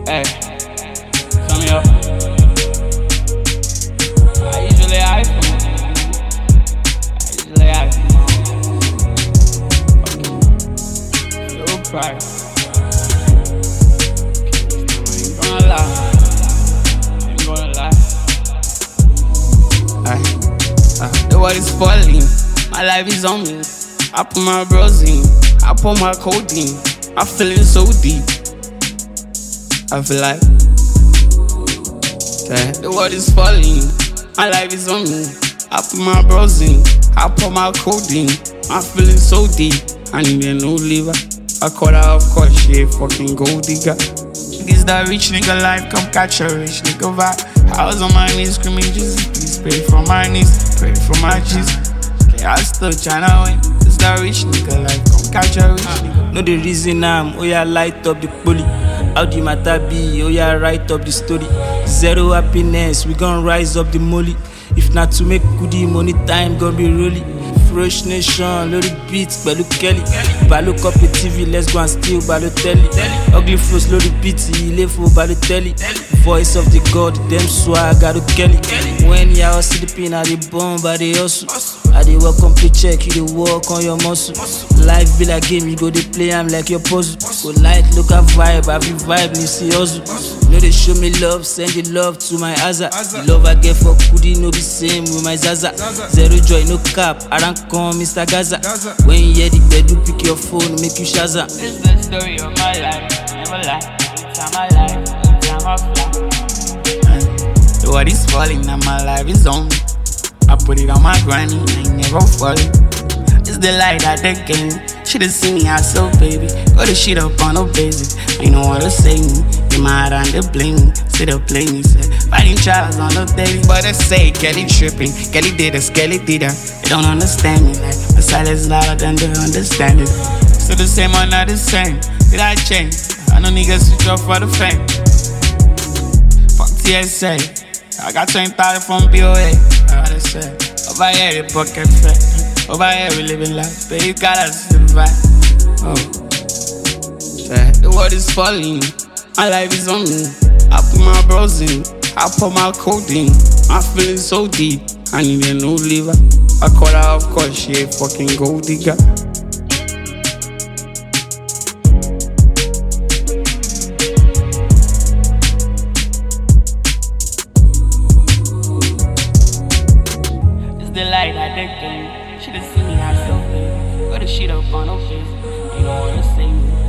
Hey, turn me up. I usually high for my Low price. Ain't gonna lie. The world is falling. My life is on me. I put my bros in. I pour my codeine. I'm feeling so deep. I feel like the world is falling. My life is on me. I put my bros in. I pour my codeine. I'm feeling so deep. I need a new liver. I call her, of course, she a fucking gold digger. This that rich nigga life, come catch a rich nigga vibe. I was on my knees screaming, Jesus, please pray for my knees, pray for my cheese. Okay, I still tryna win. This that rich nigga life, come catch a rich nigga. No the reason oh yeah, light up the bully. How the matter be, oh yeah, write up the story. Zero happiness, we gon' rise up the molly. If not to make goodie money, time gon' be rolling. Fresh nation, lórí beat pẹ̀lú Kelly. Balo copy TV, let's go and steal Balotelli. Ugly flows lórí beat, ilé fo Balotelli. Voice of the God, them swag, I do Kelly. When you are sleeping, I dey bomb, I dey hustle. I dey work on paycheck, you dey work on your muscle. Life be like game, you go dey play am like your puzzle. Go like local vibe, I be vibe, you see hustle. No dey show me love, send the love to my Azza. The love I get for Kudi no be same with my Zaza. Zero joy, no cap, I don't come Mr. Gaza. When you hear the bedroom, pick your phone, make you Shazza. This is the story of my life, never lie. Every time I lie, every time I fly. The world is falling and my life is on me. I put it on my granny, I ain't never falling. It's the light at the game. Should've seen me so baby. Got the shit up on no basic. Ain't no one to say me. Be mad on the bling. See the play me say. Fighting trials on the daily. But they say Kelly tripping. Kelly did this, Kelly did that. They don't understand me. Like the silence louder than they understand it. Still the same or not the same. Did I change? I know niggas switch off for the fame. Fuck TSA. I got 20,000 from BOA. I gotta say. Over here, the pocket fat. Over here, we living life. But you gotta survive. Oh. The world is falling. My life is on me. I put my bros in. I pour my codeine. I'm feeling so deep. I need a new liver. I call her, of course, she a fucking gold digger. The light I dig in. Should've seen me so big. Got the shit up on her face. You don't wanna see me.